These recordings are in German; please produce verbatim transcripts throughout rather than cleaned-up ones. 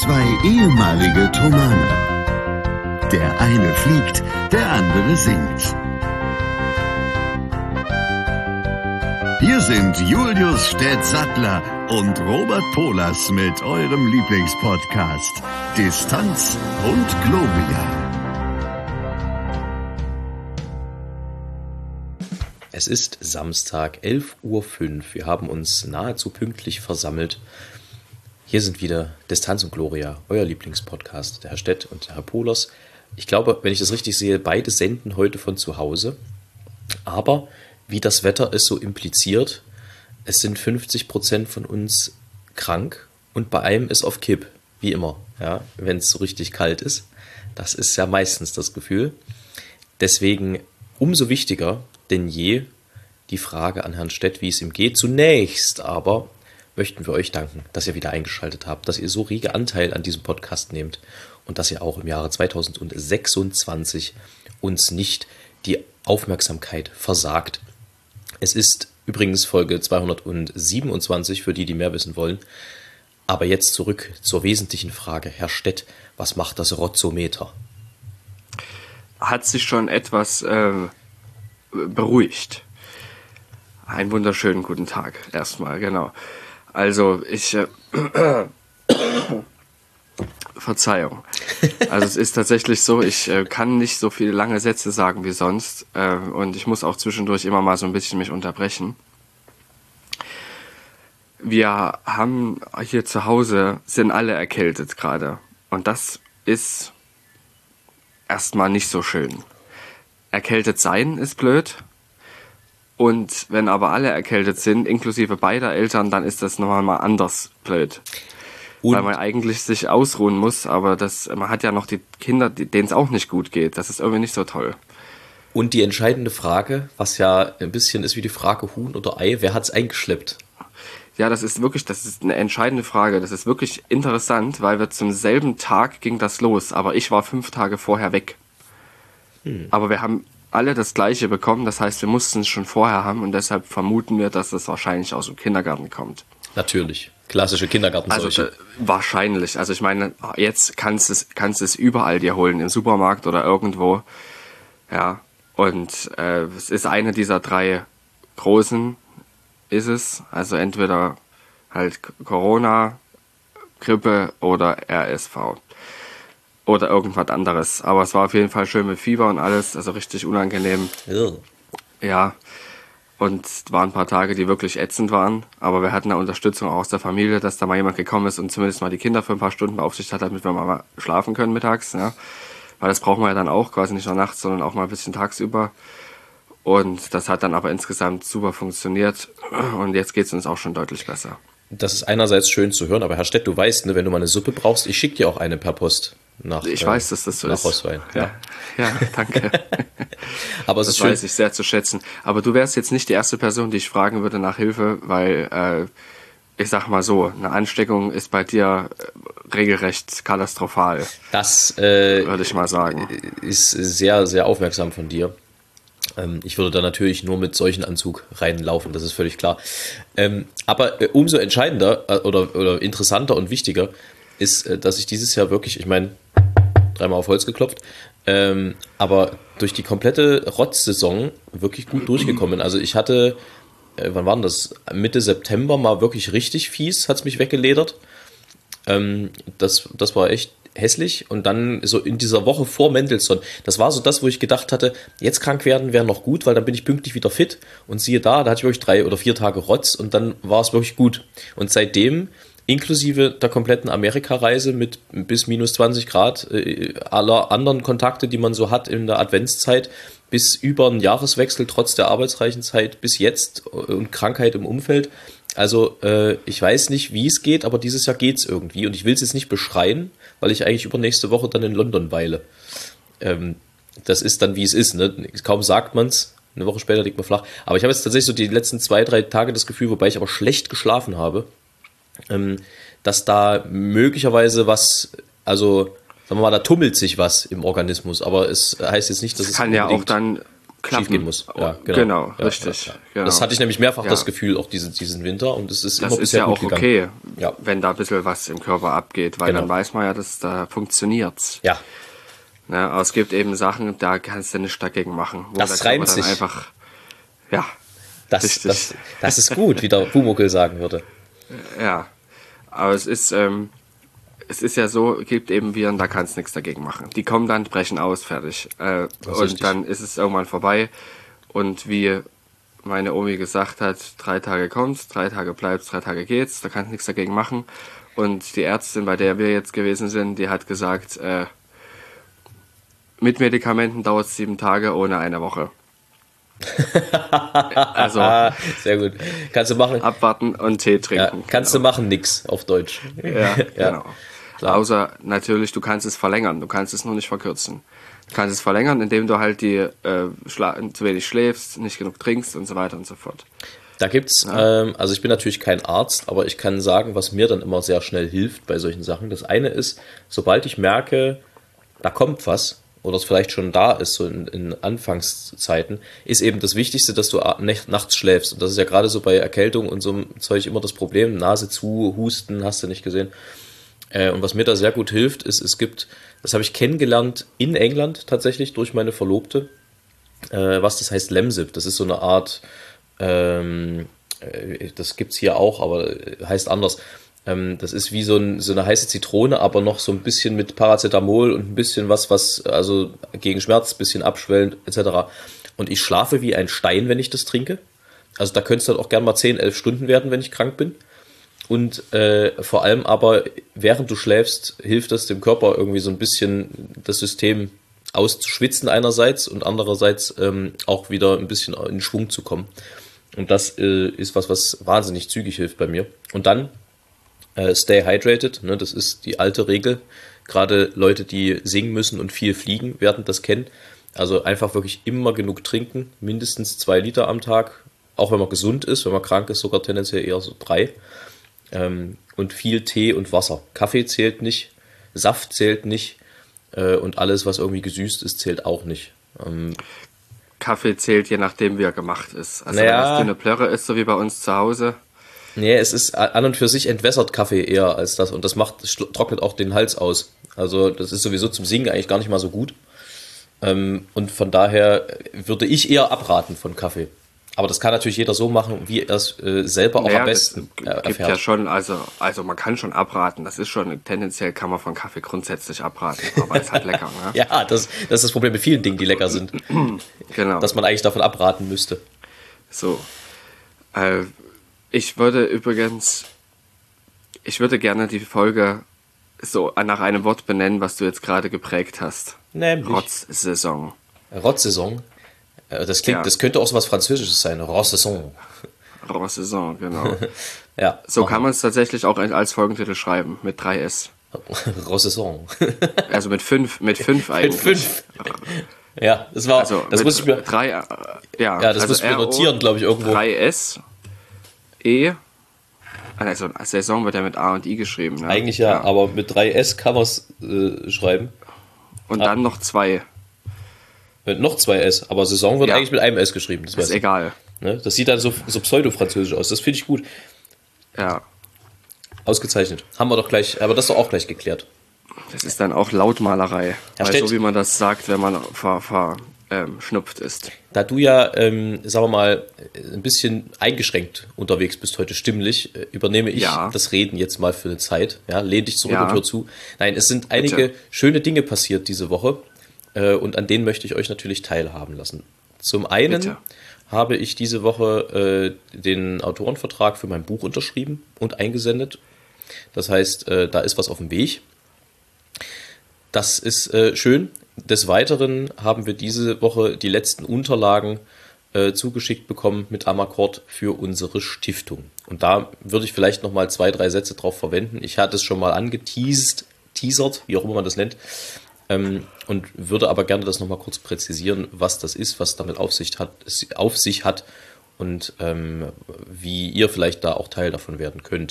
Zwei ehemalige Tomane. Der eine fliegt, der andere singt. Hier sind Julius Städtsattler und Robert Polas mit eurem Lieblingspodcast Distanz und Globia. Es ist Samstag, elf Uhr fünf. Wir haben uns nahezu pünktlich versammelt. Hier sind wieder Distanz und Gloria, euer Lieblingspodcast, der Herr Stett und der Herr Polas. Ich glaube, wenn ich das richtig sehe, beide senden heute von zu Hause. Aber wie das Wetter es so impliziert, es sind fünfzig Prozent von uns krank und bei einem ist auf Kipp, wie immer, ja, wenn es so richtig kalt ist. Das ist ja meistens das Gefühl. Deswegen umso wichtiger denn je die Frage an Herrn Stett, wie es ihm geht. Zunächst aber möchten wir euch danken, dass ihr wieder eingeschaltet habt, dass ihr so rege Anteil an diesem Podcast nehmt und dass ihr auch im Jahre zweitausendsechsundzwanzig uns nicht die Aufmerksamkeit versagt. Es ist übrigens Folge zweihundertsiebenundzwanzig für die, die mehr wissen wollen. Aber jetzt zurück zur wesentlichen Frage. Herr Stett, was macht das Rotzometer? Hat sich schon etwas äh, beruhigt. Einen wunderschönen guten Tag erstmal, genau. Also ich, äh, Verzeihung. Also es ist tatsächlich so, ich äh, kann nicht so viele lange Sätze sagen wie sonst äh, und ich muss auch zwischendurch immer mal so ein bisschen mich unterbrechen. Wir haben hier zu Hause, sind alle erkältet gerade und das ist erstmal nicht so schön. Erkältet sein ist blöd. Und wenn aber alle erkältet sind, inklusive beider Eltern, dann ist das nochmal mal anders blöd. Und weil man eigentlich sich ausruhen muss, aber das, man hat ja noch die Kinder, denen es auch nicht gut geht. Das ist irgendwie nicht so toll. Und die entscheidende Frage, was ja ein bisschen ist wie die Frage Huhn oder Ei, wer hat's eingeschleppt? Ja, das ist wirklich, das ist eine entscheidende Frage. Das ist wirklich interessant, weil wir zum selben Tag ging das los, aber ich war fünf Tage vorher weg. Hm. Aber wir haben alle das Gleiche bekommen, das heißt, wir mussten es schon vorher haben und deshalb vermuten wir, dass es wahrscheinlich aus dem Kindergarten kommt. Natürlich, klassische Kindergartenseuche. Also äh, wahrscheinlich, also ich meine, jetzt kannst du es, kannst es überall dir holen, im Supermarkt oder irgendwo, ja, und äh, es ist eine dieser drei großen, ist es, also entweder halt Corona, Grippe oder R S V. Oder irgendwas anderes. Aber es war auf jeden Fall schön mit Fieber und alles, also richtig unangenehm. Ja. Ja, und es waren ein paar Tage, die wirklich ätzend waren. Aber wir hatten eine Unterstützung auch aus der Familie, dass da mal jemand gekommen ist und zumindest mal die Kinder für ein paar Stunden beaufsichtigt hat, damit wir mal schlafen können mittags. Ja. Weil das brauchen wir ja dann auch, quasi nicht nur nachts, sondern auch mal ein bisschen tagsüber. Und das hat dann aber insgesamt super funktioniert. Und jetzt geht es uns auch schon deutlich besser. Das ist einerseits schön zu hören, aber Herr Stett, du weißt, ne, wenn du mal eine Suppe brauchst, ich schicke dir auch eine per Post. Nach, ich äh, weiß, dass das so nach ist. Roßwein. Ja, ja, danke. Aber es das ist schön. weiß ich sehr zu schätzen. Aber du wärst jetzt nicht die erste Person, die ich fragen würde nach Hilfe, weil, äh, ich sag mal so, eine Ansteckung ist bei dir äh, regelrecht katastrophal. Das äh, würde ich mal sagen. Ist sehr, sehr aufmerksam von dir. Ähm, ich würde da natürlich nur mit solchen Anzug reinlaufen, das ist völlig klar. Ähm, aber äh, umso entscheidender äh, oder, oder interessanter und wichtiger ist, äh, dass ich dieses Jahr wirklich, ich meine, dreimal auf Holz geklopft, ähm, aber durch die komplette Rotzsaison wirklich gut durchgekommen bin. Also ich hatte, äh, wann war denn das? Mitte September mal wirklich richtig fies, hat es mich weggeledert. Ähm, das, das war echt hässlich. Und dann so in dieser Woche vor Mendelssohn, das war so das, wo ich gedacht hatte, jetzt krank werden wäre noch gut, weil dann bin ich pünktlich wieder fit. Und siehe da, da hatte ich wirklich drei oder vier Tage Rotz und dann war es wirklich gut. Und seitdem, inklusive der kompletten Amerika-Reise mit bis minus zwanzig Grad, äh, aller anderen Kontakte, die man so hat in der Adventszeit, bis über den Jahreswechsel, trotz der arbeitsreichen Zeit, bis jetzt und Krankheit im Umfeld. Also äh, ich weiß nicht, wie es geht, aber dieses Jahr geht es irgendwie. Und ich will es jetzt nicht beschreien, weil ich eigentlich übernächste Woche dann in London weile. Ähm, das ist dann, wie es ist. Ne? Kaum sagt man es, eine Woche später liegt man flach. Aber ich habe jetzt tatsächlich so die letzten zwei, drei Tage das Gefühl, wobei ich aber schlecht geschlafen habe, ähm, dass da möglicherweise was, also sagen wir mal, da tummelt sich was im Organismus. Aber es heißt jetzt nicht, dass es es kann ja auch dann klappen. schief gehen muss. Ja, genau, genau ja, richtig. Ja, ja. Genau. Das hatte ich nämlich mehrfach ja. das Gefühl, auch diese, diesen Winter, und es ist das immer ist bisher ja gut auch gegangen. okay, ja. wenn da ein bisschen was im Körper abgeht, weil genau. dann weiß man ja, dass da funktioniert's. Ja. Ne, aber es gibt eben Sachen, da kannst du nichts dagegen machen. Wo das reimt sich. Einfach, ja, das, das, das ist gut, wie der Pumuckl sagen würde. Ja, aber es ist, ähm, es ist ja so, gibt eben Viren, da kannst du nichts dagegen machen. Die kommen dann, brechen aus, fertig. Äh, und richtig. Dann ist es irgendwann vorbei. Und wie meine Omi gesagt hat, drei Tage kommt's, drei Tage bleibt's, drei Tage geht's, da kannst du nichts dagegen machen. Und die Ärztin, bei der wir jetzt gewesen sind, die hat gesagt, äh, mit Medikamenten dauert es sieben Tage, ohne eine Woche. Also sehr gut. Kannst du machen. Abwarten und Tee trinken. Ja, kannst genau. du machen, nix auf Deutsch. Ja, ja. Genau. Klar. Außer natürlich, du kannst es verlängern, du kannst es nur nicht verkürzen. Du kannst es verlängern, indem du halt die äh, schla- zu wenig schläfst, nicht genug trinkst und so weiter und so fort. Da gibt's, ja. ähm, also ich bin natürlich kein Arzt, aber ich kann sagen, was mir dann immer sehr schnell hilft bei solchen Sachen. Das eine ist, sobald ich merke, da kommt was, oder es vielleicht schon da ist, so in, in Anfangszeiten, ist eben das Wichtigste, dass du nachts schläfst. Und das ist ja gerade so bei Erkältung und so einem Zeug immer das Problem. Nase zu, Husten, hast du nicht gesehen. Äh, und was mir da sehr gut hilft, ist, es gibt, das habe ich kennengelernt in England tatsächlich durch meine Verlobte, äh, was das heißt Lemsip. Das ist so eine Art, ähm, äh, das gibt es hier auch, aber heißt anders. Das ist wie so, ein, so eine heiße Zitrone, aber noch so ein bisschen mit Paracetamol und ein bisschen was, was also gegen Schmerz, ein bisschen abschwellend et cetera. Und ich schlafe wie ein Stein, wenn ich das trinke. Also da könnte es dann auch gerne mal zehn, elf Stunden werden, wenn ich krank bin. Und äh, vor allem aber, während du schläfst, hilft das dem Körper irgendwie so ein bisschen das System auszuschwitzen einerseits und andererseits ähm, auch wieder ein bisschen in Schwung zu kommen. Und das äh, ist was, was wahnsinnig zügig hilft bei mir. Und dann Stay hydrated, ne, das ist die alte Regel. Gerade Leute, die singen müssen und viel fliegen, werden das kennen. Also einfach wirklich immer genug trinken, mindestens zwei Liter am Tag, auch wenn man gesund ist, wenn man krank ist, sogar tendenziell eher so drei. Ähm, und viel Tee und Wasser. Kaffee zählt nicht, Saft zählt nicht äh, und alles, was irgendwie gesüßt ist, zählt auch nicht. Ähm, Kaffee zählt, je nachdem, wie er gemacht ist. Also naja, wenn das dünne Plörre ist, so wie bei uns zu Hause. Nee, es ist an und für sich entwässert Kaffee eher als das und das macht, trocknet auch den Hals aus. Also das ist sowieso zum Singen eigentlich gar nicht mal so gut. Ähm, und von daher würde ich eher abraten von Kaffee. Aber das kann natürlich jeder so machen, wie er es äh, selber naja, auch am besten es erfährt. Gibt ja schon, also, also man kann schon abraten. Das ist schon, tendenziell kann man von Kaffee grundsätzlich abraten, aber es ist halt lecker. Ne? Ja, das, das ist das Problem mit vielen Dingen, die lecker sind. Genau. Dass man eigentlich davon abraten müsste. So. Äh, Ich würde übrigens, ich würde gerne die Folge so nach einem Wort benennen, was du jetzt gerade geprägt hast. Nämlich? Rotzsaison. Rotzsaison? Das klingt, ja. Das könnte auch so was Französisches sein. Rotzsaison. Rotzsaison, genau. Ja. So kann man es tatsächlich auch als Folgentitel schreiben, mit drei S. Rotzsaison. Also mit fünf, mit fünf eigentlich. Mit fünf. Ja, das war, also das muss ich mir, drei, ja, ja, das also muss ich mir notieren, glaube ich, irgendwo. drei S. E, also Saison wird ja mit A und I geschrieben. Ne? Eigentlich ja, ja, aber mit drei S kann man es äh, schreiben. Und ah. dann noch zwei. Mit noch zwei S, aber Saison wird ja. eigentlich mit einem S geschrieben. Das ist egal. Ne? Das sieht dann so, so pseudo-französisch aus, das finde ich gut. Ja. Ausgezeichnet. Haben wir doch gleich, aber das ist doch auch gleich geklärt. Das ist dann auch Lautmalerei. Ja, weil so wie man das sagt, wenn man ver, ver, ähm, schnupft ist. Da du ja, ähm, sagen wir mal, ein bisschen eingeschränkt unterwegs bist heute stimmlich, äh, übernehme ich ja. das Reden jetzt mal für eine Zeit. Ja, lehn dich zurück ja. und hör zu. Nein, es sind einige Bitte. schöne Dinge passiert diese Woche äh, und an denen möchte ich euch natürlich teilhaben lassen. Zum einen Bitte. habe ich diese Woche äh, den Autorenvertrag für mein Buch unterschrieben und eingesendet. Das heißt, äh, da ist was auf dem Weg. Das ist äh, schön. Des Weiteren haben wir diese Woche die letzten Unterlagen äh, zugeschickt bekommen mit Amakord für unsere Stiftung. Und da würde ich vielleicht noch mal zwei, drei Sätze drauf verwenden. Ich hatte es schon mal angeteased, teasert, wie auch immer man das nennt, ähm, und würde aber gerne das noch mal kurz präzisieren, was das ist, was damit auf sich hat, auf sich hat und ähm, wie ihr vielleicht da auch Teil davon werden könnt.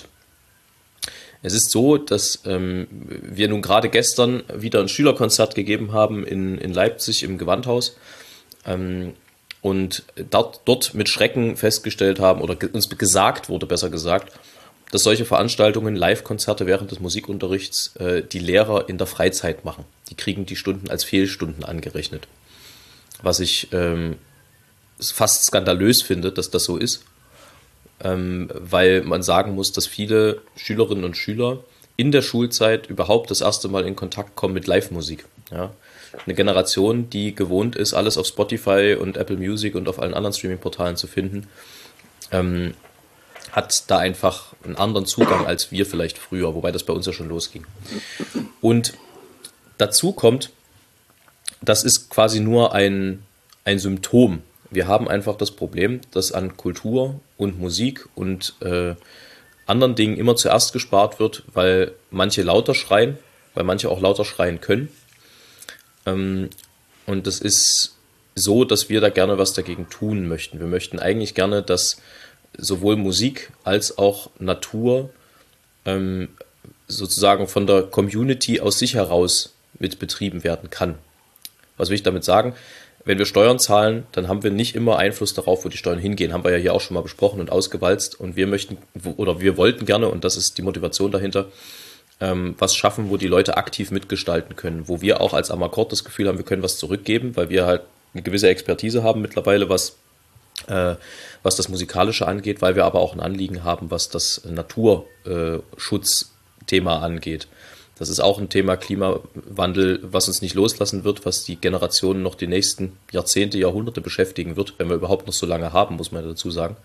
Es ist so, dass ähm, wir nun gerade gestern wieder ein Schülerkonzert gegeben haben in, in Leipzig im Gewandhaus. Ähm, und dort, dort mit Schrecken festgestellt haben oder ge- uns gesagt wurde, besser gesagt, dass solche Veranstaltungen, Live-Konzerte während des Musikunterrichts äh, die Lehrer in der Freizeit machen. Die kriegen die Stunden als Fehlstunden angerechnet. Was ich ähm, fast skandalös finde, dass das so ist, ähm, weil man sagen muss, dass viele Schülerinnen und Schüler in der Schulzeit überhaupt das erste Mal in Kontakt kommen mit Live-Musik. Ja? Eine Generation, die gewohnt ist, alles auf Spotify und Apple Music und auf allen anderen Streaming-Portalen zu finden, ähm, hat da einfach einen anderen Zugang als wir vielleicht früher, wobei das bei uns ja schon losging. Und dazu kommt, das ist quasi nur ein, ein Symptom. Wir haben einfach das Problem, dass an Kultur und Musik und äh, anderen Dingen immer zuerst gespart wird, weil manche lauter schreien, weil manche auch lauter schreien können. Ähm, und das ist so, dass wir da gerne was dagegen tun möchten. Wir möchten eigentlich gerne, dass sowohl Musik als auch Natur ähm, sozusagen von der Community aus sich heraus mit betrieben werden kann. Was will ich damit sagen? Wenn wir Steuern zahlen, dann haben wir nicht immer Einfluss darauf, wo die Steuern hingehen. Haben wir ja hier auch schon mal besprochen und ausgewalzt. Und wir möchten, oder wir wollten gerne, und das ist die Motivation dahinter, ähm, was schaffen, wo die Leute aktiv mitgestalten können. Wo wir auch als Amakord das Gefühl haben, wir können was zurückgeben, weil wir halt eine gewisse Expertise haben mittlerweile, was, äh, was das Musikalische angeht, weil wir aber auch ein Anliegen haben, was das Naturschutzthema angeht. Das ist auch ein Thema Klimawandel, was uns nicht loslassen wird, was die Generationen noch die nächsten Jahrzehnte, Jahrhunderte beschäftigen wird, wenn wir überhaupt noch so lange haben, muss man dazu sagen.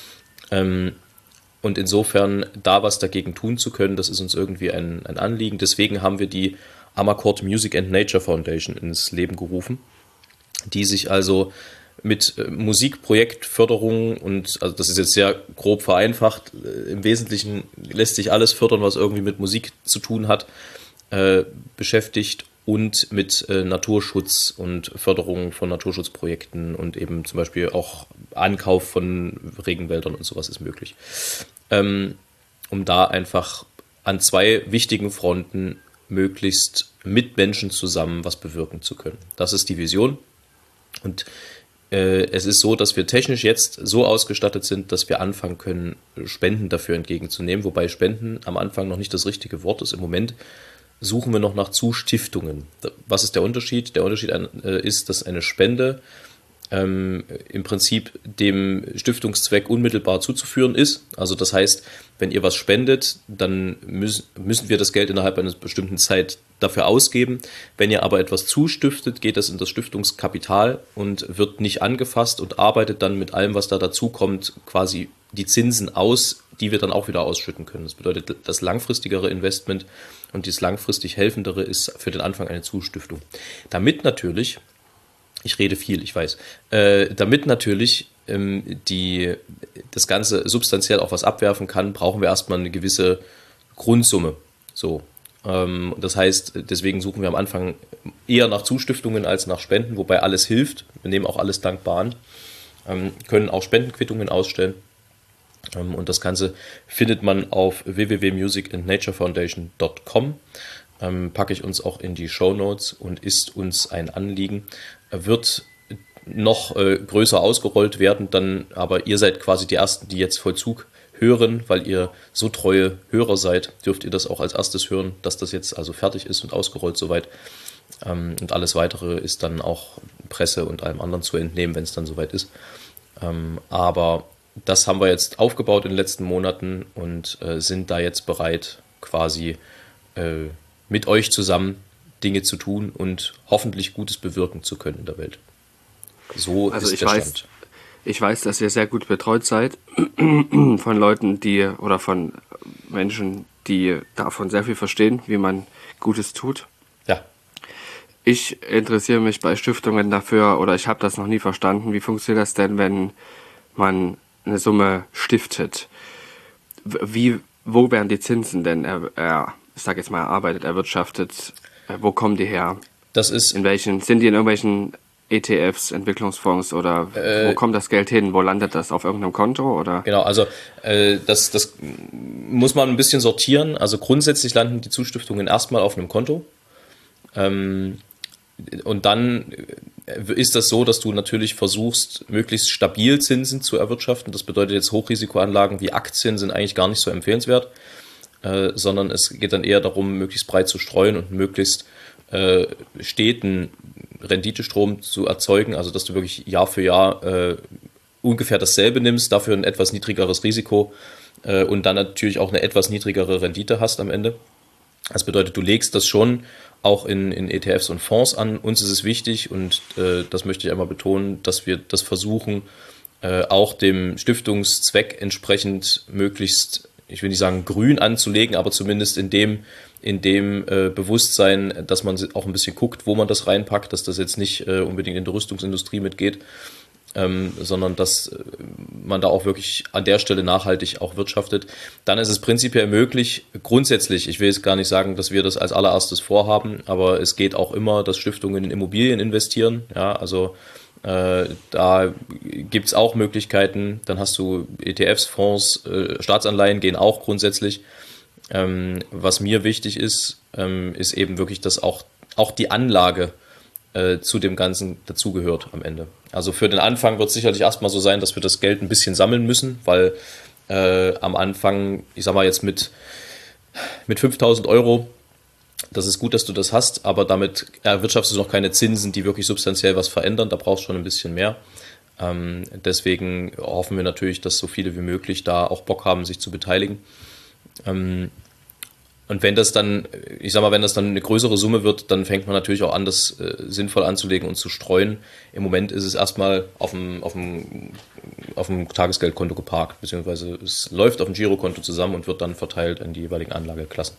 Und insofern da was dagegen tun zu können, das ist uns irgendwie ein, ein Anliegen. Deswegen haben wir die Amakord Music and Nature Foundation ins Leben gerufen, die sich also mit äh, Musikprojektförderung und, also das ist jetzt sehr grob vereinfacht, äh, im Wesentlichen lässt sich alles fördern, was irgendwie mit Musik zu tun hat, äh, beschäftigt und mit äh, Naturschutz und Förderung von Naturschutzprojekten und eben zum Beispiel auch Ankauf von Regenwäldern und sowas ist möglich. Ähm, um da einfach an zwei wichtigen Fronten möglichst mit Menschen zusammen was bewirken zu können. Das ist die Vision. Und es ist so, dass wir technisch jetzt so ausgestattet sind, dass wir anfangen können, Spenden dafür entgegenzunehmen, wobei Spenden am Anfang noch nicht das richtige Wort ist. Im Moment suchen wir noch nach Zustiftungen. Was ist der Unterschied? Der Unterschied ist, dass eine Spende ähm, im Prinzip dem Stiftungszweck unmittelbar zuzuführen ist. Also das heißt, wenn ihr was spendet, dann müssen, müssen wir das Geld innerhalb einer bestimmten Zeit dafür ausgeben. Wenn ihr aber etwas zustiftet, geht das in das Stiftungskapital und wird nicht angefasst und arbeitet dann mit allem, was da dazu kommt, quasi die Zinsen aus, die wir dann auch wieder ausschütten können. Das bedeutet, das langfristigere Investment und das langfristig helfendere ist für den Anfang eine Zustiftung. Damit natürlich, ich rede viel, ich weiß, äh, damit natürlich ähm, die, das Ganze substanziell auch was abwerfen kann, brauchen wir erstmal eine gewisse Grundsumme. So. Ähm, das heißt, deswegen suchen wir am Anfang eher nach Zustiftungen als nach Spenden, wobei alles hilft. Wir nehmen auch alles dankbar an, ähm, können auch Spendenquittungen ausstellen. Ähm, und das Ganze findet man auf w w w punkt music and nature foundation punkt com. Ähm, packe ich uns auch in die Shownotes und ist uns ein Anliegen. Wird noch äh, größer ausgerollt werden, dann aber ihr seid quasi die Ersten, die jetzt Vollzug hören, weil ihr so treue Hörer seid, dürft ihr das auch als erstes hören, dass das jetzt also fertig ist und ausgerollt soweit. Ähm, und alles Weitere ist dann auch Presse und allem anderen zu entnehmen, wenn es dann soweit ist. Ähm, aber das haben wir jetzt aufgebaut in den letzten Monaten und äh, sind da jetzt bereit, quasi äh, mit euch zusammen Dinge zu tun und hoffentlich Gutes bewirken zu können in der Welt. So also ist ich der weiß, Stand. Ich weiß, dass ihr sehr gut betreut seid von Leuten, die oder von Menschen, die davon sehr viel verstehen, wie man Gutes tut. Ja. Ich interessiere mich bei Stiftungen dafür, oder ich habe das noch nie verstanden. Wie funktioniert das denn, wenn man eine Summe stiftet? Wie, wo werden die Zinsen denn, er, er, ich sage jetzt mal, erarbeitet, erwirtschaftet? Wo kommen die her? Das ist in welchen, sind die in irgendwelchen E T Fs, Entwicklungsfonds oder äh, wo kommt das Geld hin? Wo landet das? Auf irgendeinem Konto? Oder? Genau, also äh, das, das muss man ein bisschen sortieren. Also grundsätzlich landen die Zustiftungen erstmal auf einem Konto. Ähm, und dann ist das so, dass du natürlich versuchst, möglichst stabil Zinsen zu erwirtschaften. Das bedeutet jetzt Hochrisikoanlagen wie Aktien sind eigentlich gar nicht so empfehlenswert, äh, sondern es geht dann eher darum, möglichst breit zu streuen und möglichst äh, steten Renditestrom zu erzeugen, also dass du wirklich Jahr für Jahr äh, ungefähr dasselbe nimmst, dafür ein etwas niedrigeres Risiko äh, und dann natürlich auch eine etwas niedrigere Rendite hast am Ende. Das bedeutet, du legst das schon auch in, in E T Fs und Fonds an. Uns ist es wichtig und äh, das möchte ich einmal betonen, dass wir das versuchen, äh, auch dem Stiftungszweck entsprechend möglichst, ich will nicht sagen grün anzulegen, aber zumindest in dem, in dem äh, Bewusstsein, dass man auch ein bisschen guckt, wo man das reinpackt, dass das jetzt nicht äh, unbedingt in die Rüstungsindustrie mitgeht, Ähm, sondern dass äh, man da auch wirklich an der Stelle nachhaltig auch wirtschaftet. Dann ist es prinzipiell möglich, grundsätzlich, ich will jetzt gar nicht sagen, dass wir das als allererstes vorhaben, aber es geht auch immer, dass Stiftungen in Immobilien investieren. Ja, also äh, da gibt es auch Möglichkeiten. Dann hast du E T Fs, Fonds, äh, Staatsanleihen gehen auch grundsätzlich. Ähm, was mir wichtig ist, ähm, ist eben wirklich, dass auch, auch die Anlage zu dem Ganzen dazugehört am Ende. Also für den Anfang wird es sicherlich erstmal so sein, dass wir das Geld ein bisschen sammeln müssen, weil äh, am Anfang, ich sag mal jetzt mit, mit fünftausend Euro, das ist gut, dass du das hast, aber damit erwirtschaftest du noch keine Zinsen, die wirklich substanziell was verändern, da brauchst du schon ein bisschen mehr. Ähm, deswegen hoffen wir natürlich, dass so viele wie möglich da auch Bock haben, sich zu beteiligen. Ähm, Und wenn das dann, ich sag mal, wenn das dann eine größere Summe wird, dann fängt man natürlich auch an, das äh, sinnvoll anzulegen und zu streuen. Im Moment ist es erstmal auf dem, auf dem, auf dem Tagesgeldkonto geparkt, beziehungsweise es läuft auf dem Girokonto zusammen und wird dann verteilt in die jeweiligen Anlageklassen.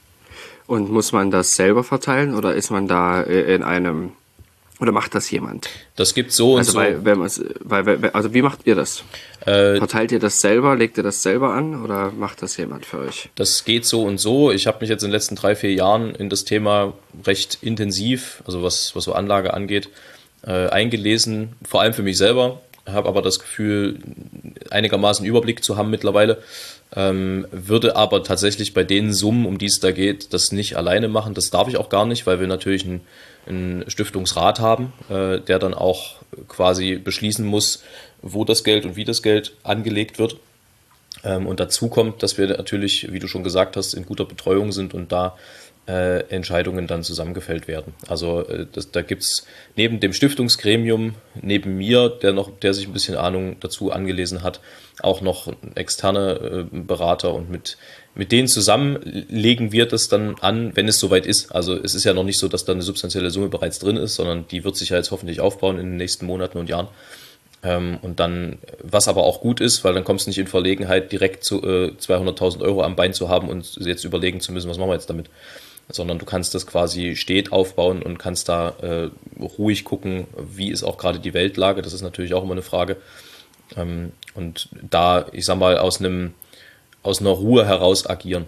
Und muss man das selber verteilen oder ist man da in einem, oder macht das jemand? Das gibt so und also so. Weil, wenn weil, also wie macht ihr das? Äh, Verteilt ihr das selber, legt ihr das selber an oder macht das jemand für euch? Das geht so und so. Ich habe mich jetzt in den letzten drei, vier Jahren in das Thema recht intensiv, also was, was so Anlage angeht, äh, eingelesen, vor allem für mich selber. Habe aber das Gefühl, einigermaßen Überblick zu haben mittlerweile. Ähm, würde aber tatsächlich bei den Summen, um die es da geht, das nicht alleine machen. Das darf ich auch gar nicht, weil wir natürlich einen, einen Stiftungsrat haben, äh, der dann auch quasi beschließen muss, wo das Geld und wie das Geld angelegt wird. Ähm, und dazu kommt, dass wir natürlich, wie du schon gesagt hast, in guter Betreuung sind und da äh, Entscheidungen dann zusammengefällt werden. Also äh, das, da gibt es neben dem Stiftungsgremium, neben mir, der noch, der sich ein bisschen Ahnung dazu angelesen hat, auch noch externe äh, Berater und mit, mit denen zusammen legen wir das dann an, wenn es soweit ist. Also es ist ja noch nicht so, dass da eine substanzielle Summe bereits drin ist, sondern die wird sich ja jetzt hoffentlich aufbauen in den nächsten Monaten und Jahren. Ähm, und dann, was aber auch gut ist, weil dann kommst du nicht in Verlegenheit, direkt zu äh, zweihunderttausend Euro am Bein zu haben und jetzt überlegen zu müssen, was machen wir jetzt damit. Sondern du kannst das quasi stet aufbauen und kannst da äh, ruhig gucken, wie ist auch gerade die Weltlage. Das ist natürlich auch immer eine Frage. Ähm, und da, ich sag mal, aus einem aus einer Ruhe heraus agieren.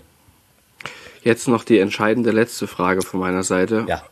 Jetzt noch die entscheidende letzte Frage von meiner Seite. Ja.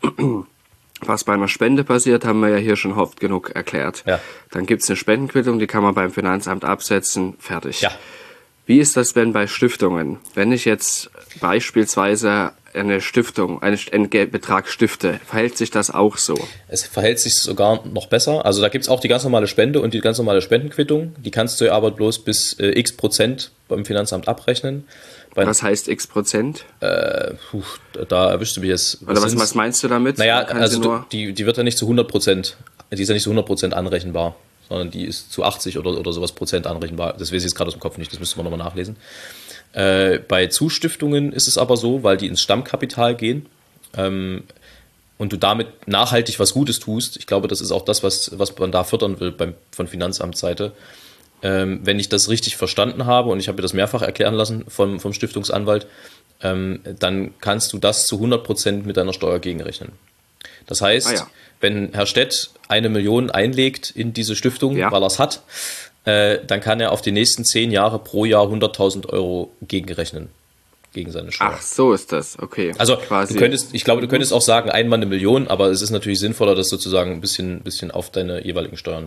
Was bei einer Spende passiert, haben wir ja hier schon oft genug erklärt. Ja. Dann gibt es eine Spendenquittung, die kann man beim Finanzamt absetzen, fertig. Ja. Wie ist das denn bei Stiftungen? Wenn ich jetzt beispielsweise eine Stiftung, einen Betrag stifte, verhält sich das auch so? Es verhält sich sogar noch besser. Also da gibt es auch die ganz normale Spende und die ganz normale Spendenquittung. Die kannst du aber bloß bis äh, x Prozent beim Finanzamt abrechnen. Bei, was heißt x Prozent? Äh, puh, da erwischst du mich jetzt. Was Oder was, was meinst du damit? Naja, also du, die, die wird ja nicht zu hundert Prozent, die ist ja nicht zu hundert Prozent anrechenbar, sondern die ist zu achtzig oder, oder sowas Prozent anrechenbar. Das weiß ich jetzt gerade aus dem Kopf nicht, das müsste man nochmal nachlesen. Äh, bei Zustiftungen ist es aber so, weil die ins Stammkapital gehen ähm, und du damit nachhaltig was Gutes tust. Ich glaube, das ist auch das, was, was man da fördern will beim, von Finanzamtsseite. Ähm, wenn ich das richtig verstanden habe, und ich habe mir das mehrfach erklären lassen vom, vom Stiftungsanwalt, ähm, dann kannst du das zu hundert Prozent mit deiner Steuer gegenrechnen. Das heißt, ah ja. wenn Herr Stett eine Million einlegt in diese Stiftung, ja. weil er es hat, äh, dann kann er auf die nächsten zehn Jahre pro Jahr hunderttausend Euro gegenrechnen. Gegen seine Steuer. Ach, so ist das, okay. Also quasi. Du könntest, ich glaube, du könntest auch sagen, einmal eine Million, aber es ist natürlich sinnvoller, das sozusagen ein bisschen, bisschen auf deine jeweiligen Steuern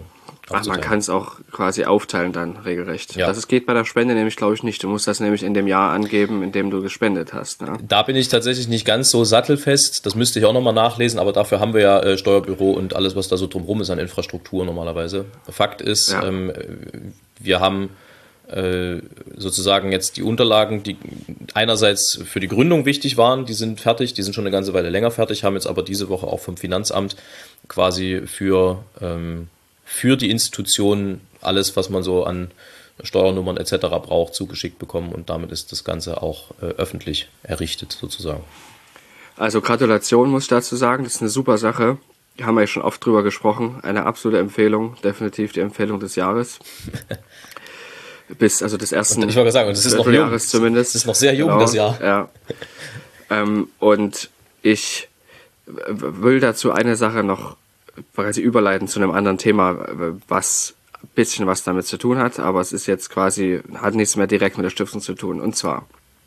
Ach, man kann es auch quasi aufteilen dann regelrecht. Ja. Das ist, geht bei der Spende nämlich, glaube ich, nicht. Du musst das nämlich in dem Jahr angeben, in dem du gespendet hast. Ne? Da bin ich tatsächlich nicht ganz so sattelfest. Das müsste ich auch nochmal nachlesen, aber dafür haben wir ja äh, Steuerbüro und alles, was da so drumherum ist an Infrastruktur normalerweise. Fakt ist, Ja. ähm, wir haben äh, sozusagen jetzt die Unterlagen, die einerseits für die Gründung wichtig waren, die sind fertig, die sind schon eine ganze Weile länger fertig, haben jetzt aber diese Woche auch vom Finanzamt quasi für, ähm, für die Institution alles, was man so an Steuernummern et cetera braucht, zugeschickt bekommen und damit ist das Ganze auch äh, öffentlich errichtet sozusagen. Also Gratulation muss ich dazu sagen, das ist eine super Sache. Da haben wir ja schon oft drüber gesprochen. Eine absolute Empfehlung, definitiv die Empfehlung des Jahres. Bis, also des ersten Und ich wollte sagen, das ist noch jung. Jahres zumindest. Das ist noch sehr jung, genau, das Jahr. Ja. ähm, und ich will dazu eine Sache noch quasi überleiten zu einem anderen Thema, was ein bisschen was damit zu tun hat, aber es ist jetzt quasi, hat nichts mehr direkt mit der Stiftung zu tun. Und zwar,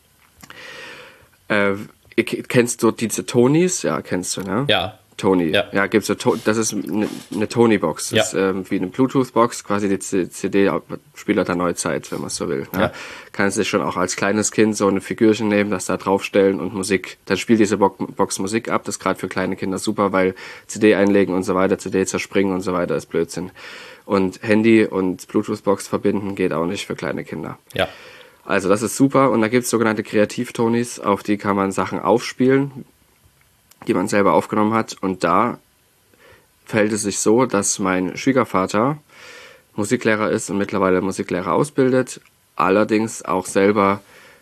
äh, kennst du diese Tonys? Ja, kennst du, ne? Ja. Tony. Ja. Ja, gibt's so, das ist eine, eine Tony-Box. Das Ja. ist ähm, wie eine Bluetooth-Box, quasi die C D-Spieler der Neuzeit, wenn man so will. Ne? Ja. Kann sich schon auch als kleines Kind so ein Figürchen nehmen, das da draufstellen und Musik. Dann spielt diese Bo Box Musik ab. Das ist gerade für kleine Kinder super, weil C D einlegen und so weiter, C D zerspringen und so weiter ist Blödsinn. Und Handy und Bluetooth-Box verbinden geht auch nicht für kleine Kinder. Ja. Also das ist super und da gibt's sogenannte Kreativ-Tonys, auf die kann man Sachen aufspielen, die man selber aufgenommen hat. Und da fällt es sich so, dass mein Schwiegervater Musiklehrer ist und mittlerweile Musiklehrer ausbildet, allerdings auch selber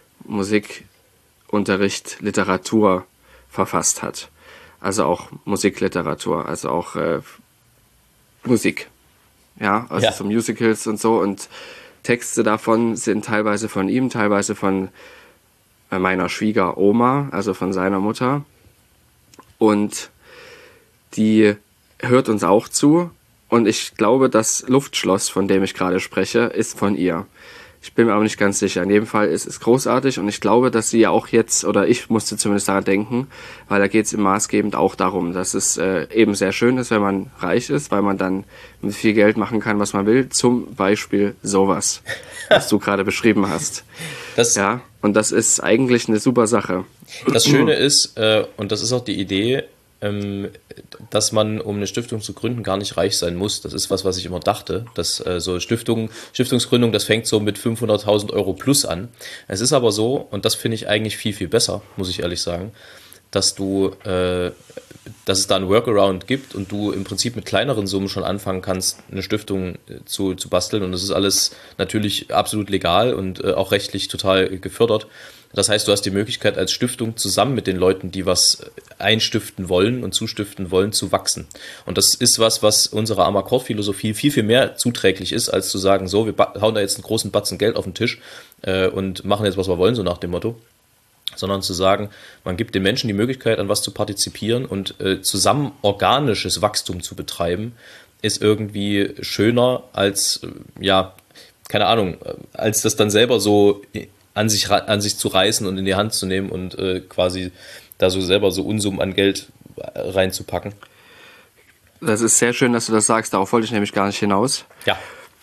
Musikunterricht, Literatur verfasst hat. Also auch Musikliteratur, also auch äh, Musik. Ja, also Ja. so Musicals und so. Und Texte davon sind teilweise von ihm, teilweise von äh, meiner Schwiegeroma, also von seiner Mutter. Und die hört uns auch zu. Und ich glaube, das Luftschloss, von dem ich gerade spreche, ist von ihr. Ich bin mir aber nicht ganz sicher. In jedem Fall ist es großartig. Und ich glaube, dass sie ja auch jetzt, oder ich musste zumindest daran denken, weil da geht es im maßgebend auch darum, dass es äh, eben sehr schön ist, wenn man reich ist, weil man dann mit viel Geld machen kann, was man will. Zum Beispiel sowas, was du gerade beschrieben hast. Das, Ja, und das ist eigentlich eine super Sache. Das Schöne ist, äh, und das ist auch die Idee, ähm, dass man, um eine Stiftung zu gründen, gar nicht reich sein muss. Das ist was, was ich immer dachte, dass äh, so Stiftung, Stiftungsgründung, das fängt so mit fünfhunderttausend Euro plus an. Es ist aber so, und das finde ich eigentlich viel, viel besser, muss ich ehrlich sagen, dass du, äh, dass es da einen Workaround gibt und du im Prinzip mit kleineren Summen schon anfangen kannst, eine Stiftung äh, zu, zu basteln. Und das ist alles natürlich absolut legal und äh, auch rechtlich total gefördert. Das heißt, du hast die Möglichkeit, als Stiftung zusammen mit den Leuten, die was einstiften wollen und zustiften wollen, zu wachsen. Und das ist was, was unserer Amakord-Philosophie viel, viel mehr zuträglich ist, als zu sagen, so, wir hauen da jetzt einen großen Batzen Geld auf den Tisch äh, und machen jetzt, was wir wollen, so nach dem Motto. Sondern zu sagen, man gibt den Menschen die Möglichkeit, an was zu partizipieren und äh, zusammen organisches Wachstum zu betreiben, ist irgendwie schöner als, äh, ja, keine Ahnung, als das dann selber so an sich, an sich zu reißen und in die Hand zu nehmen und äh, quasi da so selber so Unsummen an Geld reinzupacken. Das ist sehr schön, dass du das sagst, darauf wollte ich nämlich gar nicht hinaus. Ja.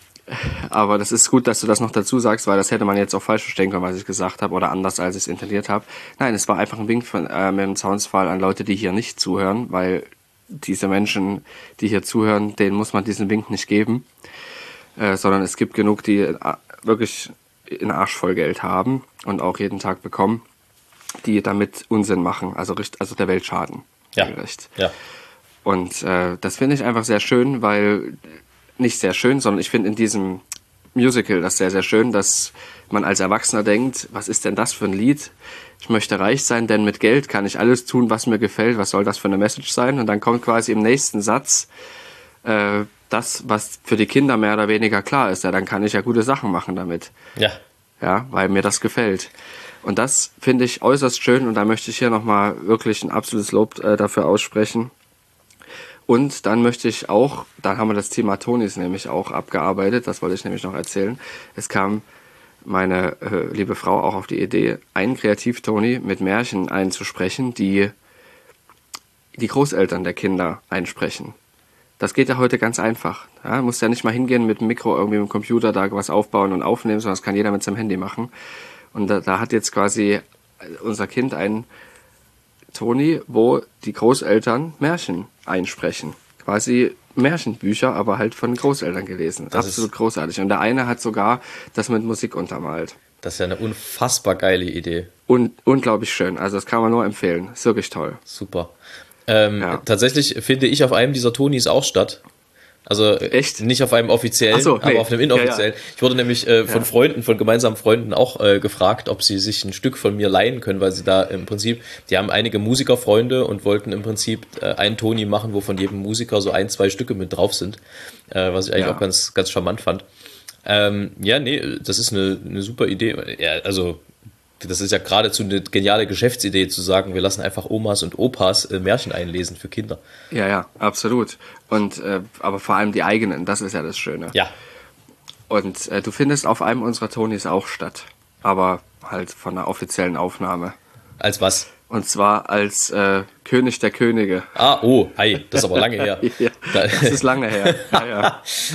Aber das ist gut, dass du das noch dazu sagst, weil das hätte man jetzt auch falsch verstehen können, was ich gesagt habe, oder anders, als ich es intendiert habe. Nein, es war einfach ein Wink von, äh, mit dem Zaunsfall an Leute, die hier nicht zuhören, weil diese Menschen, die hier zuhören, denen muss man diesen Wink nicht geben, äh, sondern es gibt genug, die äh, wirklich einen Arsch voll Geld haben und auch jeden Tag bekommen, die damit Unsinn machen, also, also der Welt schaden. Ja. Recht. Ja. Und äh, das finde ich einfach sehr schön, weil, nicht sehr schön, sondern ich finde in diesem Musical das sehr, sehr schön, dass man als Erwachsener denkt, was ist denn das für ein Lied? Ich möchte reich sein, denn mit Geld kann ich alles tun, was mir gefällt. Was soll das für eine Message sein? Und dann kommt quasi im nächsten Satz äh, das, was für die Kinder mehr oder weniger klar ist. Ja, dann kann ich ja gute Sachen machen damit. Ja. Ja, weil mir das gefällt. Und das finde ich äußerst schön und da möchte ich hier nochmal wirklich ein absolutes Lob äh, dafür aussprechen. Und dann möchte ich auch, dann haben wir das Thema Tonys nämlich auch abgearbeitet, das wollte ich nämlich noch erzählen. Es kam meine äh, liebe Frau auch auf die Idee, einen Kreativ-Tony mit Märchen einzusprechen, die die Großeltern der Kinder einsprechen. Das geht ja heute ganz einfach. Ja, du musst ja nicht mal hingehen mit dem Mikro irgendwie mit dem Computer da was aufbauen und aufnehmen, sondern das kann jeder mit seinem Handy machen. Und da, da hat jetzt quasi unser Kind einen Toni, wo die Großeltern Märchen einsprechen. Quasi Märchenbücher, aber halt von Großeltern gelesen. Das Absolut großartig. Und der eine hat sogar das mit Musik untermalt. Das ist ja eine unfassbar geile Idee. Und unglaublich schön. Also das kann man nur empfehlen. Ist wirklich toll. Super. Ähm, Ja. Tatsächlich finde ich auf einem dieser Tonis auch statt. Also äh, Echt? nicht auf einem offiziellen, Ach so, nee. aber auf einem inoffiziellen. Ja, ja. Ich wurde nämlich äh, von Ja. Freunden, von gemeinsamen Freunden auch äh, gefragt, ob sie sich ein Stück von mir leihen können, weil sie da im Prinzip, die haben einige Musikerfreunde und wollten im Prinzip äh, einen Toni machen, wo von jedem Musiker so ein, zwei Stücke mit drauf sind, äh, was ich eigentlich Ja. auch ganz, ganz charmant fand. Ähm, ja, nee, das ist eine, eine super Idee. Ja, also das ist ja geradezu eine geniale Geschäftsidee, zu sagen, wir lassen einfach Omas und Opas äh, Märchen einlesen für Kinder. Ja, ja, absolut. Und äh, aber vor allem die eigenen, das ist ja das Schöne. Ja, Und äh, du findest auf einem unserer Tonis auch statt. Aber halt von einer offiziellen Aufnahme. als was? Und zwar als äh, König der Könige. Ah, oh, hi, das ist aber lange her. Ja, Da- das ist lange her. Ja, ja.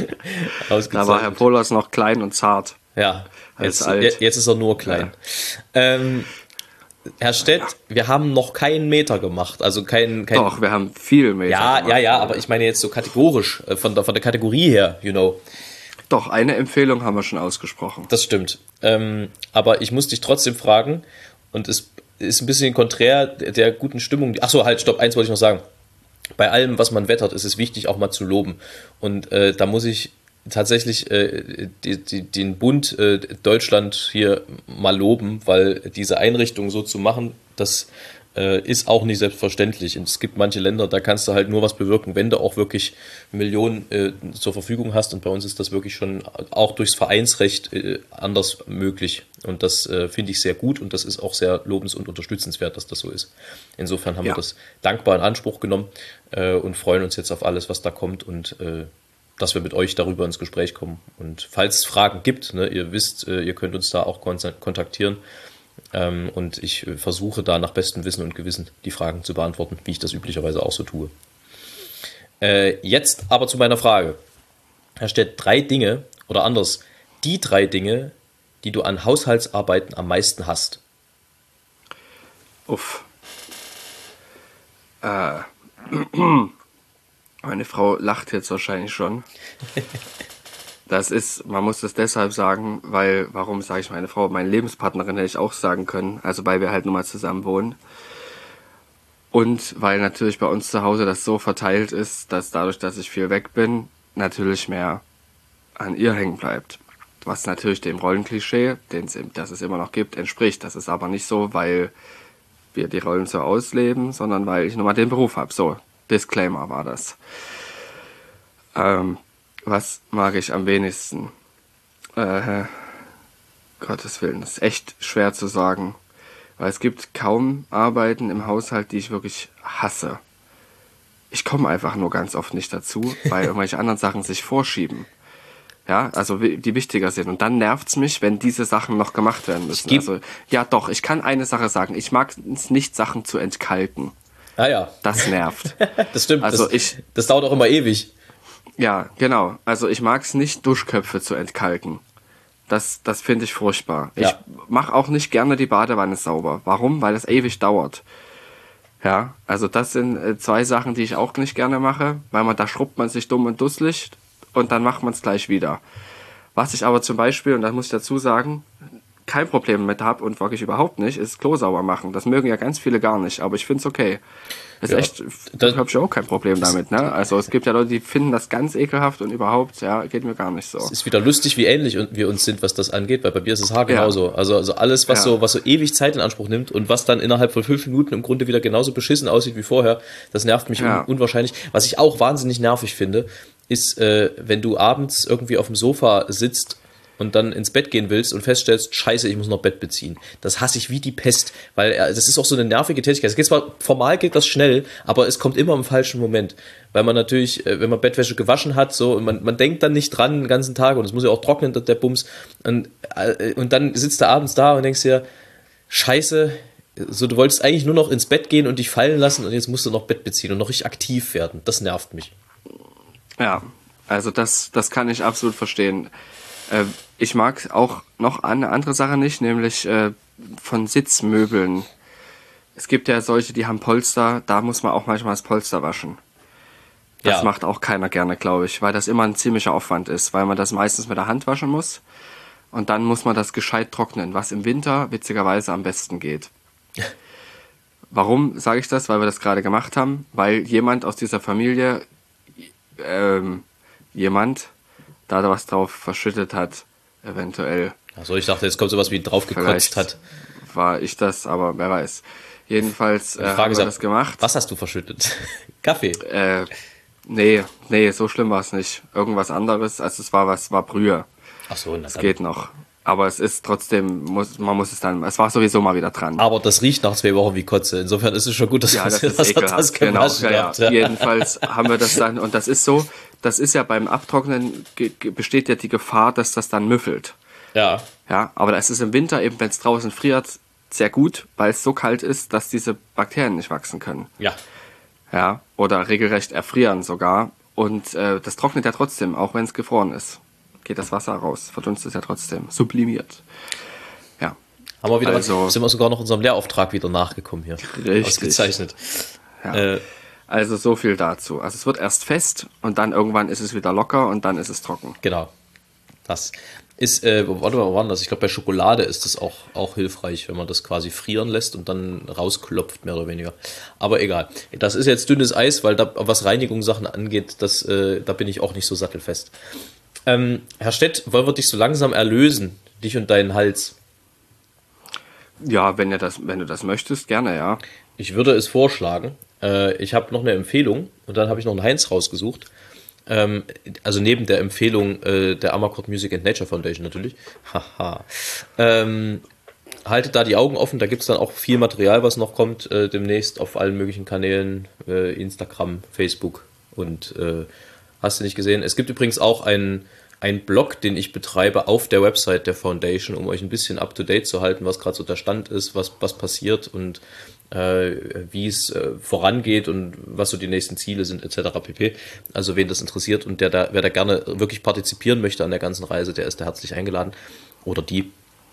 Da Ausgezeichnet. war Herr Polos noch klein und zart. Ja, als jetzt, alt. jetzt ist er nur klein. Ähm, Herr Stett, wir haben noch keinen Meter gemacht, also kein, kein Doch, wir haben viel mehr. ja, ja, ja, aber ich meine jetzt so kategorisch, äh, von der, von der Kategorie her, you know, Doch, eine Empfehlung haben wir schon ausgesprochen. das stimmt. Ähm, aber ich muss dich trotzdem fragen, und es ist ein bisschen konträr der, der guten Stimmung. Achso, halt, stopp, eins wollte ich noch sagen. Bei allem, was man wettert, ist es wichtig, auch mal zu loben. Und äh, da muss ich tatsächlich äh, die, die, den Bund äh, Deutschland hier mal loben, weil diese Einrichtung so zu machen, das äh, ist auch nicht selbstverständlich. Und es gibt manche Länder, da kannst du halt nur was bewirken, wenn du auch wirklich Millionen äh, zur Verfügung hast. Und bei uns ist das wirklich schon auch durchs Vereinsrecht äh, anders möglich. Und das äh, finde ich sehr gut und das ist auch sehr lobens- und unterstützenswert, dass das so ist. Insofern haben Ja. wir das dankbar in Anspruch genommen äh, und freuen uns jetzt auf alles, was da kommt und äh, dass wir mit euch darüber ins Gespräch kommen. Und falls es Fragen gibt, ne, ihr wisst, äh, ihr könnt uns da auch kon- kontaktieren. Ähm, und ich äh, versuche da nach bestem Wissen und Gewissen die Fragen zu beantworten, wie ich das üblicherweise auch so tue. Äh, jetzt aber zu meiner Frage. Da steht drei Dinge, oder anders, die drei Dinge, die du an Haushaltsarbeiten am meisten hast. Uff. Äh. Meine Frau lacht jetzt wahrscheinlich schon. Das ist, man muss das deshalb sagen, weil, warum sage ich meine Frau? Meine Lebenspartnerin hätte ich auch sagen können, also weil wir halt nun mal zusammen wohnen. Und weil natürlich bei uns zu Hause das so verteilt ist, dass dadurch, dass ich viel weg bin, natürlich mehr an ihr hängen bleibt. Was natürlich dem Rollenklischee, den es, das es immer noch gibt, entspricht. Das ist aber nicht so, weil wir die Rollen so ausleben, sondern weil ich nun mal den Beruf habe. So, Disclaimer war das. Ähm, was mag ich am wenigsten? Äh, Gottes Willen, das ist echt schwer zu sagen. Weil es gibt kaum Arbeiten im Haushalt, die ich wirklich hasse. Ich komme einfach nur ganz oft nicht dazu, weil irgendwelche anderen Sachen sich vorschieben. Ja, also wi- die wichtiger sind. Und dann nervt's mich, wenn diese Sachen noch gemacht werden müssen. geb- Also, ja doch, ich kann eine Sache sagen. Ich mag es nicht, Sachen zu entkalken. Ah ja, Das nervt. das stimmt. Also das, ich- das dauert auch immer ewig. Ja, genau. Also ich mag es nicht, Duschköpfe zu entkalken. Das, das finde ich furchtbar. Ja. Ich mache auch nicht gerne die Badewanne sauber. Warum? Weil das ewig dauert. Ja, also das sind äh, zwei Sachen, die ich auch nicht gerne mache, weil man da schrubbt man sich dumm und dusselig und dann macht man es gleich wieder. Was ich aber zum Beispiel, und das muss ich dazu sagen, kein Problem mit habe und wirklich überhaupt nicht, ist Klo sauber machen. Das mögen ja ganz viele gar nicht, aber ich finde es okay. Ist Ja, echt, das- da habe ich auch kein Problem damit. Ne? Also es gibt ja Leute, die finden das ganz ekelhaft und überhaupt, ja, geht mir gar nicht so. Es ist wieder lustig, wie ähnlich wir uns sind, was das angeht, weil bei mir ist es haargenauso. Ja. Also, also alles, was, Ja. so, was so ewig Zeit in Anspruch nimmt und was dann innerhalb von fünf Minuten im Grunde wieder genauso beschissen aussieht wie vorher, das nervt mich Ja. un unwahrscheinlich. Was ich auch wahnsinnig nervig finde, ist, äh, wenn du abends irgendwie auf dem Sofa sitzt und dann ins Bett gehen willst und feststellst, scheiße, ich muss noch Bett beziehen. Das hasse ich wie die Pest, weil äh, das ist auch so eine nervige Tätigkeit. Es geht zwar, formal geht das schnell, aber es kommt immer im falschen Moment. Weil man natürlich, äh, wenn man Bettwäsche gewaschen hat, so, und man, man denkt dann nicht dran den ganzen Tag und es muss ja auch trocknen, der Bums. Und, äh, und dann sitzt du abends da und denkst dir, scheiße, so, du wolltest eigentlich nur noch ins Bett gehen und dich fallen lassen und jetzt musst du noch Bett beziehen und noch richtig aktiv werden. Das nervt mich. Ja, also das, das kann ich absolut verstehen. Äh, ich mag auch noch eine andere Sache nicht, nämlich äh, von Sitzmöbeln. Es gibt ja solche, die haben Polster, da muss man auch manchmal das Polster waschen. Das Ja. macht auch keiner gerne, glaube ich, weil das immer ein ziemlicher Aufwand ist, weil man das meistens mit der Hand waschen muss und dann muss man das gescheit trocknen, was im Winter witzigerweise am besten geht. Warum sage ich das? Weil wir das gerade gemacht haben, weil jemand aus dieser Familie, ähm, jemand da was drauf verschüttet hat, eventuell. Also ich dachte, jetzt kommt sowas wie draufgekotzt Vielleicht hat. war ich das, aber wer weiß. Jedenfalls äh, Die Frage haben ist wir ja, das gemacht. was hast du verschüttet? Kaffee. Äh, nee, nee, so schlimm war es nicht. Irgendwas anderes, also es war was, war Brühe. Ach so, na Es dann. geht noch. Aber es ist trotzdem, muss, man muss es dann, es war sowieso mal wieder dran. Aber das riecht nach zwei Wochen wie Kotze. Insofern ist es schon gut, dass Ja, das ihr ist ekelhaft. Genau, gewaschen ja, ja. habt. Ja. Jedenfalls haben wir das dann, und das ist so, das ist ja beim Abtrocknen, ge- ge- besteht ja die Gefahr, dass das dann müffelt. Ja. Ja, aber das ist im Winter eben, wenn es draußen friert, sehr gut, weil es so kalt ist, dass diese Bakterien nicht wachsen können. Ja. Ja, oder regelrecht erfrieren sogar. Und äh, das trocknet ja trotzdem, auch wenn es gefroren ist. Geht das Wasser raus, verdunstet ja trotzdem, sublimiert. Ja, Haben wir wieder, Also- sind wir sogar noch unserem Lehrauftrag wieder nachgekommen hier. Richtig. Ausgezeichnet. ja. Äh, Also so viel dazu. Also es wird erst fest und dann irgendwann ist es wieder locker und dann ist es trocken. genau. Das ist, äh, warte mal, wo war denn das? Ich glaube, bei Schokolade ist das auch, auch hilfreich, wenn man das quasi frieren lässt und dann rausklopft, mehr oder weniger. Aber egal. Das ist jetzt dünnes Eis, weil da, was Reinigungssachen angeht, das, äh, da bin ich auch nicht so sattelfest. Ähm, Herr Stett, wollen wir dich so langsam erlösen? Dich und deinen Hals. Ja, wenn, ihr das, wenn du das möchtest, gerne, ja. Ich würde es vorschlagen. Äh, ich habe noch eine Empfehlung und dann habe ich noch einen Heinz rausgesucht. Ähm, also neben der Empfehlung äh, der Amarcord Music and Nature Foundation natürlich. Haha. ähm, haltet da die Augen offen, da gibt es dann auch viel Material, was noch kommt, äh, demnächst auf allen möglichen Kanälen, äh, Instagram, Facebook und äh, hast du nicht gesehen. Es gibt übrigens auch einen, einen Blog, den ich betreibe auf der Website der Foundation, um euch ein bisschen up-to-date zu halten, was gerade so der Stand ist, was, was passiert und äh, wie es äh, vorangeht und was so die nächsten Ziele sind, et cetera pp. Also wen das interessiert und der da, wer da gerne wirklich partizipieren möchte an der ganzen Reise, der ist da herzlich eingeladen. Oder die.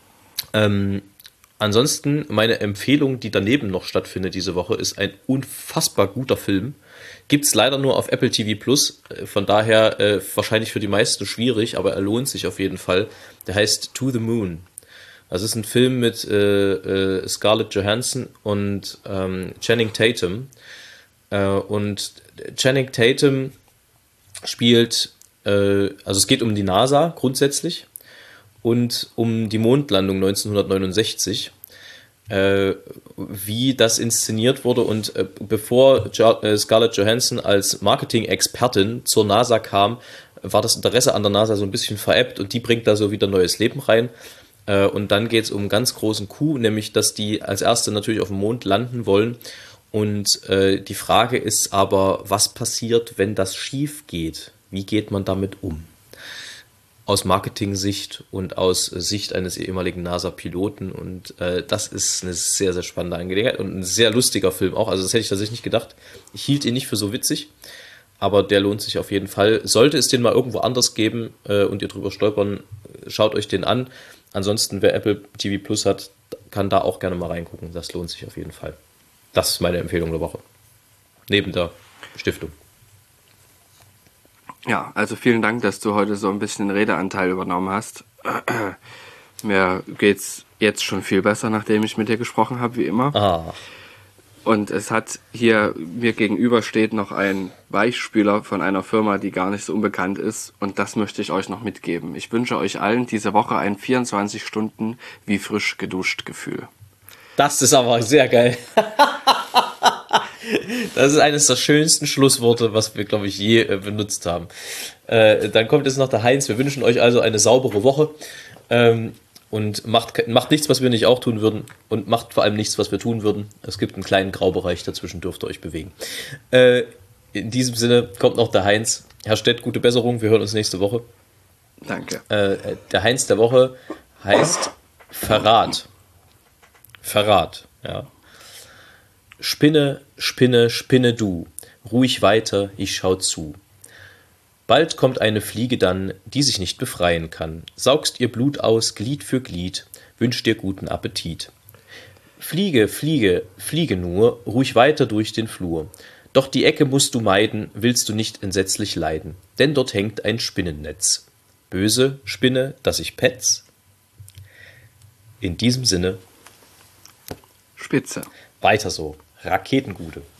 Ähm, ansonsten, meine Empfehlung, die daneben noch stattfindet diese Woche, ist ein unfassbar guter Film. Gibt es leider nur auf Apple T V Plus, von daher äh, wahrscheinlich für die meisten schwierig, aber er lohnt sich auf jeden Fall. Der heißt To the Moon. Das ist ein Film mit äh, äh, Scarlett Johansson und ähm, Channing Tatum. Äh, und Channing Tatum spielt, äh, also es geht um die NASA grundsätzlich und um die Mondlandung neunzehnhundertneunundsechzig. Äh, wie das inszeniert wurde und äh, bevor jo- äh, Scarlett Johansson als Marketing-Expertin zur NASA kam, war das Interesse an der NASA so ein bisschen verebbt und die bringt da so wieder neues Leben rein. Äh, und dann geht es um einen ganz großen Coup, nämlich dass die als Erste natürlich auf dem Mond landen wollen und äh, die Frage ist aber, was passiert, wenn das schief geht? Wie geht man damit um? Aus Marketing-Sicht und aus Sicht eines ehemaligen NASA-Piloten und äh, das ist eine sehr, sehr spannende Angelegenheit und ein sehr lustiger Film auch, also das hätte ich tatsächlich nicht gedacht. Ich hielt ihn nicht für so witzig, aber der lohnt sich auf jeden Fall. Sollte es den mal irgendwo anders geben äh, und ihr drüber stolpern, schaut euch den an. Ansonsten, wer Apple T V Plus hat, kann da auch gerne mal reingucken, das lohnt sich auf jeden Fall. Das ist meine Empfehlung der Woche. Neben der Stiftung. Ja, also vielen Dank, dass du heute so ein bisschen den Redeanteil übernommen hast. Mir geht's jetzt schon viel besser, nachdem ich mit dir gesprochen habe, wie immer. Ah, Und es hat hier, mir gegenüber steht noch ein Weichspüler von einer Firma, die gar nicht so unbekannt ist. Und das möchte ich euch noch mitgeben. Ich wünsche euch allen diese Woche ein vierundzwanzig Stunden wie frisch geduscht Gefühl. das ist aber sehr geil. Das ist eines der schönsten Schlussworte, was wir, glaube ich, je äh, benutzt haben. Äh, dann kommt jetzt noch der Heinz. Wir wünschen euch also eine saubere Woche. Ähm, und macht, macht nichts, was wir nicht auch tun würden. Und macht vor allem nichts, was wir tun würden. Es gibt einen kleinen Graubereich, dazwischen dürft ihr euch bewegen. Äh, in diesem Sinne kommt noch der Heinz. Herr Stett, gute Besserung. Wir hören uns nächste Woche. Danke. Äh, der Heinz der Woche heißt Verrat. Verrat, ja. Spinne, Spinne, spinne du. Ruhig weiter, ich schau zu. Bald kommt eine Fliege dann, die sich nicht befreien kann, saugst ihr Blut aus, Glied für Glied, wünscht dir guten Appetit. Fliege, Fliege, fliege nur, ruhig weiter durch den Flur. Doch die Ecke musst du meiden, willst du nicht entsetzlich leiden, denn dort hängt ein Spinnennetz. Böse Spinne, dass ich petz? In diesem Sinne, Spitze. weiter so, Raketengude.